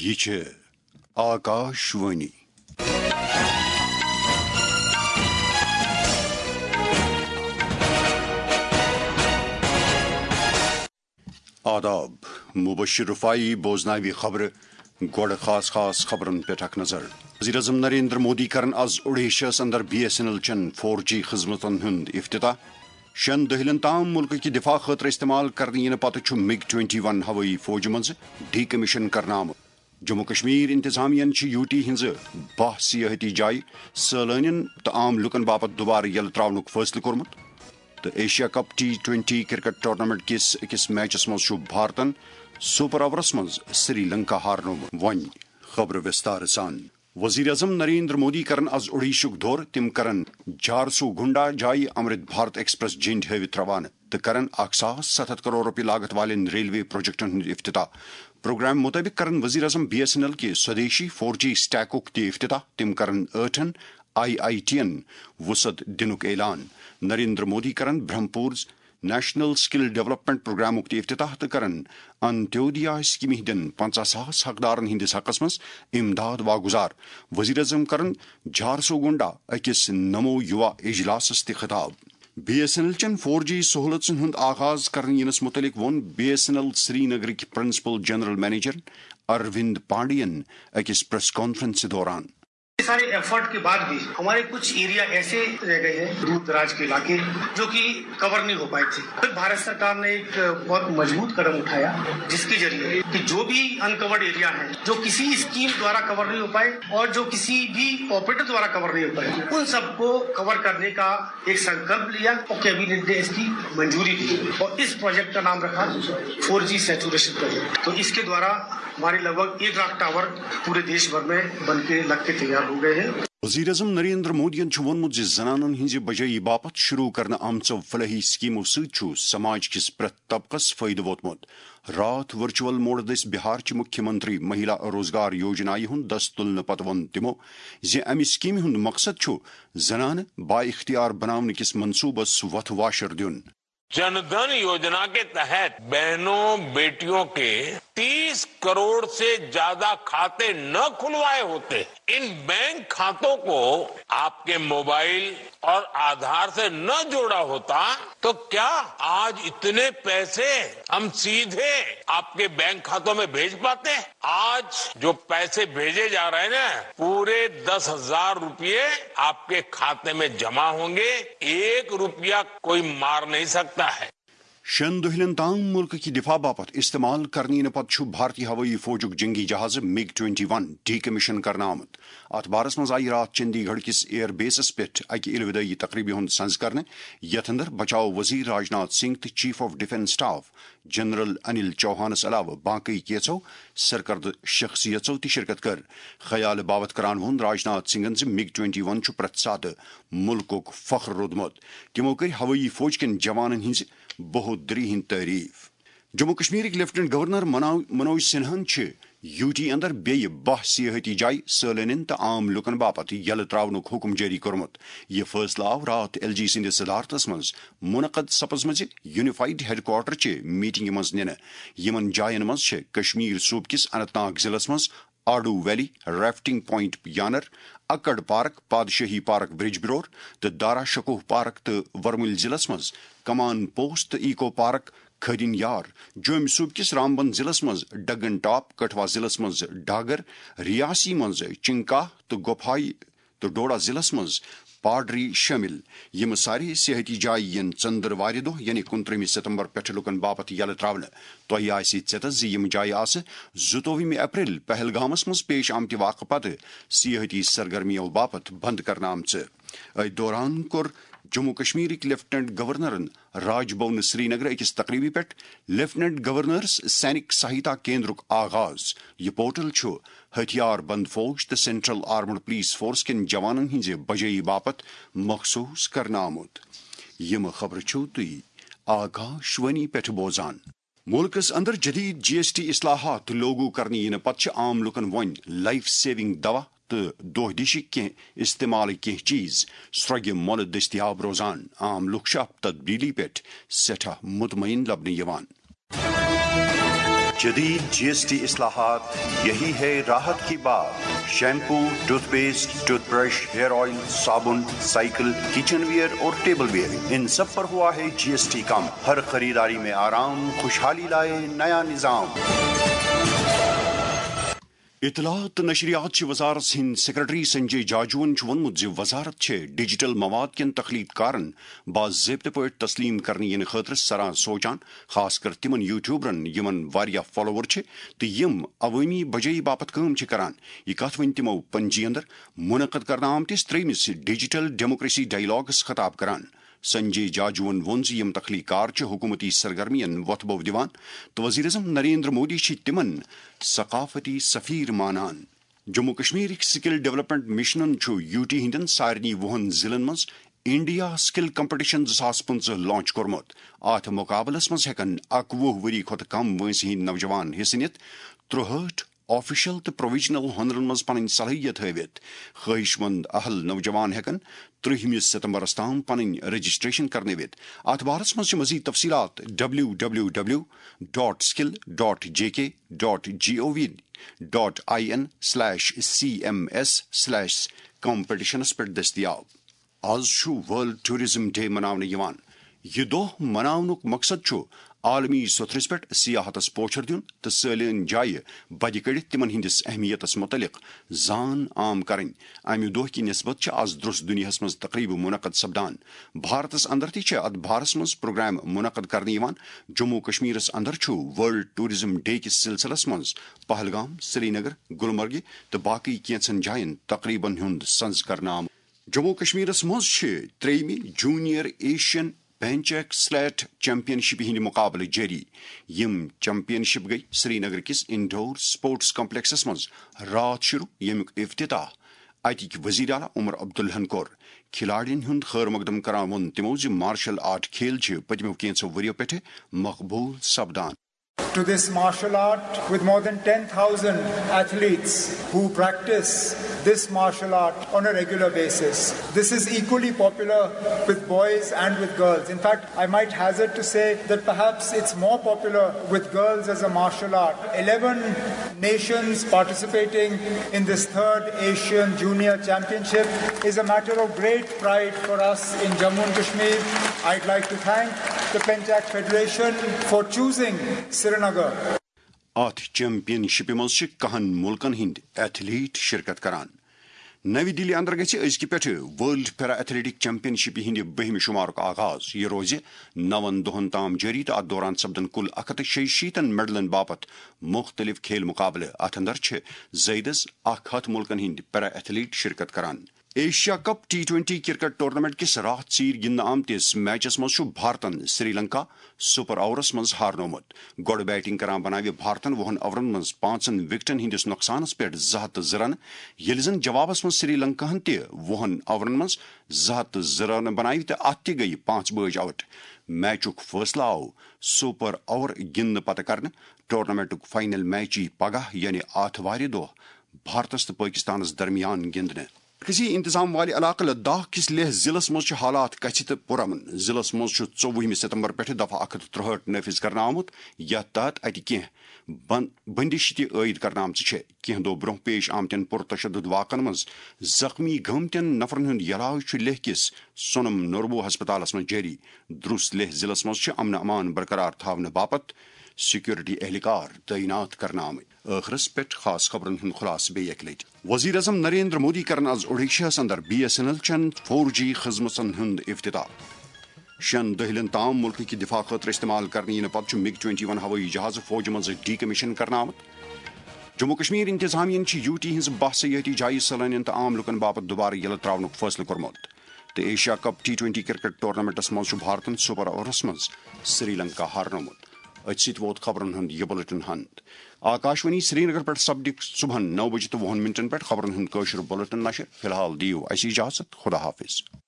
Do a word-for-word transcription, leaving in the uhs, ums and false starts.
یہ چھے آکاشوانی آداب مبشر رفائی بوزناوی خبر گوڑ خاص خاص خبرن پہ اخ نظر وزیر اعظم نریندر مودی کرن آز اوڈیشاس اندر بی ایس این ایل چن فور جی خدمتن ہند افتتاح شن دہلن تام ملک کی دفاع خاطر استعمال کرنے ین پتہ مگ ٹوینٹی ون ہوئی فوج مز ڈی کمیشن کرنا آمت جموں کشمیر انتظامیہ یو ٹی ہز بہ سیاحتی جائیں سیلانین تو عام لکن باپت دوبارہ یل تراؤنک فیصلہ کورمت تو Asia cup T twenty cricket tournament کس اکس میچس مز بھارتن سپر اوورس مز سری لنکا ہارنو ون خبر وستار سان وزیر اعظم نریندر مودی کرن آز اوڈیشک دور تم کرن جھارسو گنڈا جائیں امرت بھارت ایکسپریس جنڈ ہاوت روانہ تو کرن اک ساس ستھ کروڑ روپے لاگت والن ریلوے پروجیکٹن ہند افتتاح پروگرام مطابق کرن وزیر اعظم بی ایس این ایل کے سودیشی فور جی سٹیکک تہ افتتاح تم کرن ٲٹھن آئی آئی ٹی ین وسعت دنک اعلان نریندر مودی کرن برہمپور نیشنل سکل ڈیولپمنٹ پروگرامک تہ افتتاح تو کرن انتودیا سکیمہ دن پنچہ ساس حقدارن ہندس حقس مز امداد واگزار وزیر اعظم کرن جھارسو گنڈا اکس نمو یوا اجلاسس تہ خطاب بی ایس این ایل چن فور جی سہولتن ہند آغاز کرنے ینس متعلق ون B S N L Sri نگرک principal general manager Arvind Pandian اکس پریس کانفرنس دوران سارے ایفرٹ کے بعد بھی ہمارے کچھ ایریا ایسے رہ گئے ہیں دور دراز کے علاقے جو کہ کور نہیں ہو پائے تھے. پھر بھارت سرکار نے ایک بہت مضبوط قدم اٹھایا جس کے ذریعے کہ جو بھی انکورڈ ایریا ہیں جو کسی اسکیم دوارا کور نہیں ہو پائے اور جو کسی بھی آپریٹر دوارا کور نہیں ہو پائے ان سب کو کور کرنے کا ایک سنکلپ لیا اور کیبنٹ نے اس کی منظوری دی اور اس پروجیکٹ کا نام رکھا فور جی سیچوریشن پروجیکٹ. تو اس کے دوارا ہمارے لگ بھگ ایک لاکھ ٹاور پورے دیش بھر میں بن کے لگ کے تیار ہو گئے ہیں. وزیر اعظم نریندر مودین وونمت زنانن ہز بجائی باپت شروع کرنے آمچو فلاحی سکیمو ستھ سماج کس پریت طبقس فائدہ ووتمت. رات ورچوئل موڈ دس بہار چہ مکھیہ منتری مہیلا روزگار یوجنا ہند دس تلنے پتہ ون تمو زِ امہ سکیمہ ہند مقصد چھ زنانہ با اختیار بنانے کس منصوبس وتھ واشر دن. جن دھن یوجنا کے تحت بہنوں بیٹیوں کے تیس کروڑ سے زیادہ کھاتے نہ کھلوائے ہوتے. ان بینک کھاتوں کو آپ کے موبائل اور آدھار سے نہ جوڑا ہوتا تو کیا آج اتنے پیسے ہم سیدھے آپ کے بینک کھاتوں میں بھیج پاتے؟ آج جو پیسے بھیجے جا رہے ہیں نا پورے دس ہزار روپیے آپ کے کھاتے میں جمع ہوں گے. ایک روپیہ کوئی مار نہیں سکتا ہے. شن دہلن تام ملک کی دفاع باپت استعمال کرنے پتہ بھارتی ہوئی فوجک جنگی جہاز MiG twenty one decommission کرنا آمت. ات بارس مز آئی رات چندی گڑھ کس ایئر بیسس پہ اکہ الوداعی تقریبی ہند سنز کرنے یتھ اندر بچاؤ وزیر راجناتھ سنگھ تو chief of defence staff general Anil چوہانس علاوہ باقی کیچو سرکرد شخصیتو تہ شرکت کر. خیال باوت کران وون راجناتھ سنگھن زِ مگ ٹوینٹی ون پرت سات ملکک فخر رودمت. تمو کر ہوئی فوج کن جوانن ہز بہودری ہند تعریف. جموں کشمیر لیفٹنٹ گورنر منوج سنہن یو ٹی اندر بیٚیہِ بہ سیاحتی جائیں سیلانین تو عام لکن باپت یل تراؤنک حکم جاری کورمت. یہ فیصلہ آو رات ایل جی سندس صدارتس مز منعقد سپزمژ یونیفائڈ ہیڈ کوارٹر چہ میٹنگ مز ننہ. یمن جائن مز کشمیر صوبہ کس اننت ناگ ضلع مز آڈو ویلی ریفٹنگ پوائنٹ یانر اکڑ پارک پادشاہی پارک برج برور تو دارا شکوہ پارک تو ورمل ضلع مز کمان پوسٹ تو ایکو پارک کھرین یار. جوم صوبہ کس رامبن ضلع مز ڈگن ٹاپ کٹھوا ضلع مز ڈاگر ریاسی مز چنکاہ تو گوپھائی تو ڈوڈا ضلع مز پاڈری شامل. یم سارے سیاحتی جائیں ین ژندر وار دہ یعنی کنترہمہ ستمبر پہ لکن باپت یل تراؤنہ. تہ آسہ ژیتس زِ یم جائیں آس زٕتووُہمہ اپریل پہلگامس مز پیش آمتہ واقعہ پتہ سیاحتی سرگرمیوں باپت بند کرنا آمژ. ات دوران کور جموں کشمیرک لیفٹنٹ گورنرن راج بھون سری نگر اکس تقریبی پہ لیفٹنٹ گورنرس سینک سہایتا کیندرک آغاز. یہ پورٹل ہتھیار بند فوج تو سینٹرل آرمڈ پولیس فورس کن جوانن ہز بجائی باپت مخصوص کرنا آمت. یم خبر چھو تھی آکاشوانی پہ بوزان. ملکس اندر جدید جی ایس ٹی اصلاحات لاگو کرنے ین پتہ عام لکن ون لائف سیونگ دوا تو دہ دشک کی استعمال کی چیز سرگ مول دستیاب روزان. عام لوگ تبدیلی پہ سٹھا مطمئن لبنہ یوان. جدید جی ایس ٹی اصلاحات، یہی ہے راحت کی بات۔ Shampoo, toothpaste, toothbrush, hair oil, صابن، سائیکل، کچن ویئر اور ٹیبل ویئر، ان سب پر ہوا ہے جی ایس ٹی کم۔ ہر خریداری میں آرام، خوشحالی لائے نیا نظام۔ اطلاعات نشریات وزارت ہند سیکرٹری سنجے جاجون وونمت زِ وزارت ڈیجیٹل مواد کن تخلیق کارن باضابطہ پٲٹھۍ تسلیم کرنے ین خاطر سران سوچان، خاص کر تمن یوٹیوبرن یمن واریاہ فالوور تو یم عوامی بجائی باپت کام کران۔ یہ کت ون تمو پنجی اندر منعقد کرنا آمتس ترٛیٚیمِس ڈیجیٹل ڈیموکریسی ڈائلاگس خطاب کران۔ سنجے جاجون وون زِ یم تخلیق کار حکومتی سرگرمین وتھ بو دِوان تو وزیر اعظم نریندر مودی تمن ثقافتی سفیر مانان۔ جموں کشمیر سکل ڈیولپمنٹ مشنن یو ٹی ہندین سارنی وہن ضلعن مز انڈیا سکل کمپٹیشن زاس پنچہ لانچ کورمت۔ ات مقابلس مز ہیکن اکوہ وری کھت کم وٲنٛسہِ ہند نوجوان حصہ نِتھ ترہٲٹھ آفیشل تو پروویژنل ہنرن مز پنن صلاحیت ہاوت۔ خواہش مند اہل نوجوان ہیکن ترہمس ستمبرس تام پن رجسٹریشن کرنوت۔ ات بارس مز مزید تفصیلات W W W dot skill dot J K dot G O V dot I N slash C M S slash competitions پہ دستیاب۔ آز ورلڈ ٹورزم ڈے مناونہٕ یوان۔ یہ دہ مناونک مقصد عالمی ستھرس پہ سیاحتس پوچھر دن تو سالین جائیں بدِ کڑتھ تمن ہندس اہمیتس متعلق زان عام کریں۔ امہ دہ کی نسبت آز درس دنیا مز تقریب منعقد سپدان۔ بھارتس اندر تہ ات بارس مز پروگرام منعقد کرنے یوان۔ جموں کشمیرس اندر ورلڈ ٹورزم ڈے کس سلسلس مز پہلگام، سری نگر، گلمرگ تو باقی کینچن جائن تقریبن ہند سنز کرنا آمت۔ جموں کشمیرس مز تریٚیمہِ junior Asian Pencak Silat championship ہند مقابلہ جاری۔ یم چیمپئن شپ گئی سری نگر کس انڈور سپورٹس کمپلیکسس مز رات شروع، یمیک افتتاح اتک وزیر اعلیٰ عمر عبداللہن کور۔ کھلاڑین ہند خیر مقدم کران وون تمو زِ مارشل آرٹ کھیل پتمو کینژو ؤریو پٮ۪ٹھٕ مقبول سپدان۔ To this martial art with more than ten thousand athletes who practice this martial art on a regular basis. This is equally popular with boys and with girls. In fact, I might hazard to say that perhaps it's more popular with girls as a martial art. eleven nations participating in this third Asian Junior Championship is a matter of great pride for us in Jammu and Kashmir. I'd like to thank the Penchak Federation for choosing Srinagar. ات championship مز کہن ملکن ہند athlete شرکت کران۔ نئی دلی اندر گژھِ أزکہِ پٮ۪ٹھٕ world para athletic championship ہند بہمہِ شمارک آغاز۔ یہ روزِ نون دہن تام جاری تو ات دوران سپدن کل اکھ ہتھ شیٚیہِ شیٖتن میڈلن باپت مختلف کھیل مقابلہ۔ ات اندر زیدس اکھ ہتھ ملکن ہند پیرا ایتھلیٹ شرکت کران۔ Asia cup T twenty cricket tournament کس رات ژیٖرۍ گندنہٕ آمتس میچس مز بھارتن سری لنکا سپر اوورس مز ہارنومت۔ گۄڈٕ بیٹنگ کران بناوِ بھارتن وُہن اوورن مز پانژن وکٹن ہندس نقصانس پہ زٕ ہتھ تہٕ زٕ رنہٕ، ییٚلہِ زن جوابس مز سری لنکاہن تہِ وُہن اوورن مز زٕ ہتھ تہٕ زٕ رنہٕ بناوِ تہٕ اتھ تہِ گٔیہِ پانژھ بٲج آوٹ۔ میچُک فٲصلہٕ آو سپر اوور گندنہٕ پتہٕ کرنہٕ۔ ٹورنامنٹُک فائنل میچ یی پگہہ یعنی آتھوارِ دۄہ بھارتس تہٕ پٲکستانس درمیان گندنہٕ۔ مرکزی انتظام والہِ علاقہٕ لداخ کس لیہ ضلعس مز حالات کچھ تو پرامن۔ ضلعس مز ژووُہمہِ ستمبر پٮ۪ٹھٕ دفعہ اکھ ہتھ ترہٲٹھ نافذ کرنہٕ آمُت، یتھ تحت اتہ کینٛہہ بندش تہِ عٲید کرنہٕ آمژٕ چھےٚ۔ کینٛہہ دۄہ برونٛہہ پیش آمتٮ۪ن پرتشدد واقعن منٛز زخمی گٲمتٮ۪ن نفرن ہُنٛد علاج چھُ لیہ کِس سونم نوربو ہسپتالس منٛز جٲری۔ دروس لیہ ضلعس منٛز چھِ امن امان برقرار تھاونہٕ باپتھ سیکورٹی اہلکار تعینات کرنہٕ آمٕتۍ۔ ٲخرس پٮ۪ٹھ خاص خبرن ہُنٛد خلاصہٕ بیٚیہِ اکہِ لٹہِ۔ وزیر اعظم نریندر مودی کرن آز اوڈیشاہس اندر بی ایس این ایل چین فور جی خدمتن ہُنٛد افتتاح۔ شین دہلین تام ملک کی دفاع خاطر استعمال کرنے ینہٕ پتہٕ چھُ مگ ٹوینٹی ون ہوٲیی جہاز فوجہِ منٛز ڈی کمیشن کرنہٕ آمُت۔ جموں کشمیر انتظامیہ یو ٹی ہٕنٛز باہ سیاحتی جایہِ سٲلٲنین تہٕ عام لُکن باپتھ دُبارٕ یلہٕ تراونُک فٲصلہٕ کوٚرمُت۔ تہٕ Asia cup T twenty cricket tournaments منٛز چھُ بھارتن سپر اوورس منٛز سری لنکا ہارنومُت۔ اتھ سۭتۍ ووت خبرن ہُنٛد یہِ بُلٹن ہند۔ آکاشوانی سری نگر پٮ۪ٹھ سپدِ صبحن نو بجے تہٕ وُہن منٹن پٮ۪ٹھ خبرن ہُنٛد کٲشُر بُلٹن نشر۔ فی الحال دِیِو اَسہِ اِجازت، خدا حافظ۔